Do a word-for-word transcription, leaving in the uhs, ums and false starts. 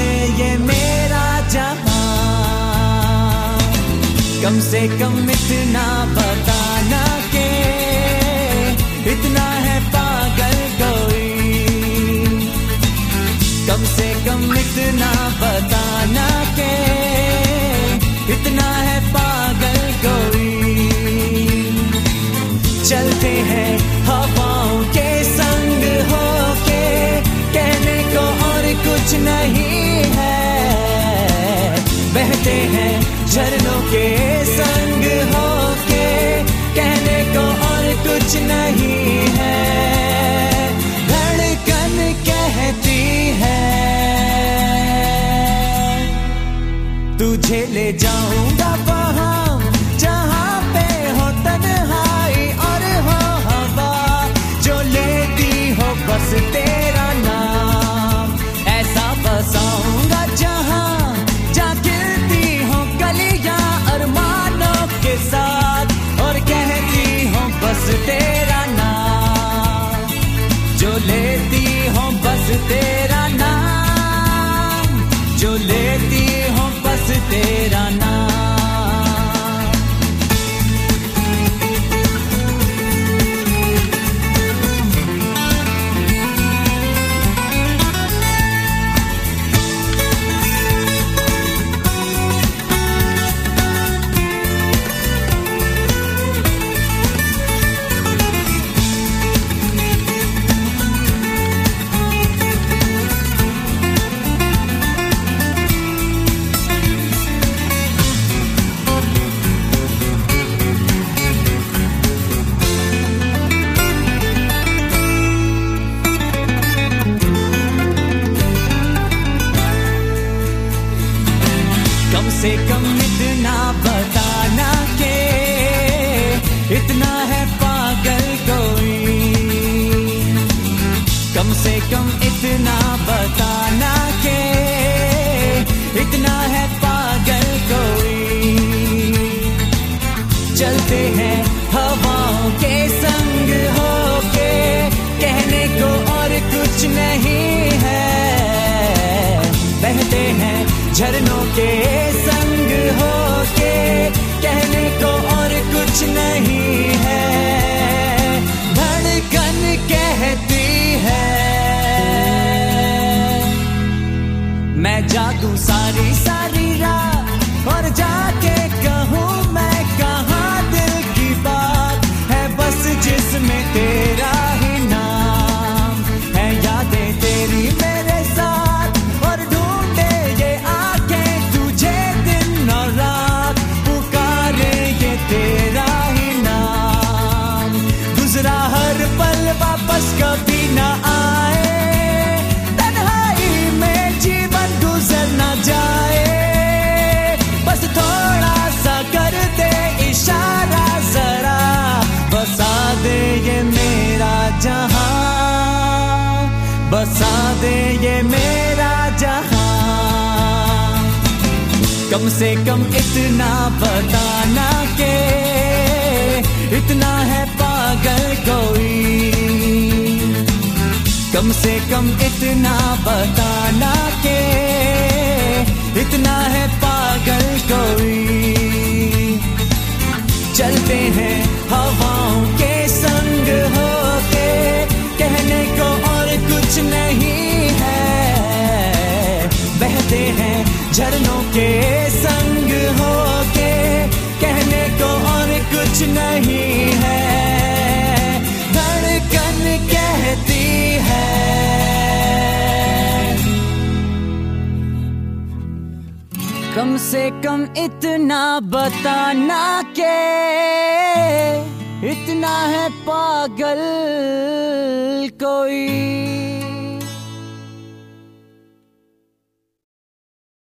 दे ये मेरा जहां, कम से कम इतना बताना के इतना है पागल कोई, कम से कम इतना बताना के इतना है पागल कोई। चलते हैं हवाओं के संग होके, कहने को और कुछ नहीं है, बहते हैं झरनों के संग होके, कहने को और कुछ नहीं है, धड़कन कहती है तुझे ले जाऊंगा वहां जहां पे हो तन्हाई और हो हवा, जो लेती हो बस तेरा नाम, ऐसा बसाऊंगा जहां जहां खिलती हो कलियां अरमानों के साथ, और कहती हो बस तेरा नाम, जो लेती हो बस तेरा नाम, जो लेती हो बस तेरा नाम। कम से कम इतना बताना के इतना है पागल कोई, कम से कम इतना बताना के इतना है पागल कोई। चलते हैं हवाओं के संग होके, कहने को और कुछ नहीं है, बहते हैं झरनों के संग होके, कहने को और कुछ नहीं है, धड़कन कहती है मैं जादू सारी सारी रात, और जाके कहूँ मैं कहाँ दिल की बात है, बस जिसमें तेरा ही नाम है, यादें तेरी मेरे साथ, और ढूंढे ये आंखें तुझे दिन और रात, पुकारे ये तेरा ही नाम, गुजरा हर पल वापस कभी ना आए, तन्हाई में जीवन गुजर ना जाए, बस थोड़ा सा कर दे इशारा जरा, बसा दे ये मेरा जहां, बसा दे ये मेरा जहां, कम से कम इतना बताना के इतना है पागल कोई, कम से कम इतना बताना के इतना है पागल कोई। चलते हैं हवाओं के संग होके, कहने को और कुछ नहीं है, बहते हैं झरनों के संग होके, कहने को और कुछ नहीं है, धड़कन कहती है कम से कम इतना बताना के इतना है पागल कोई।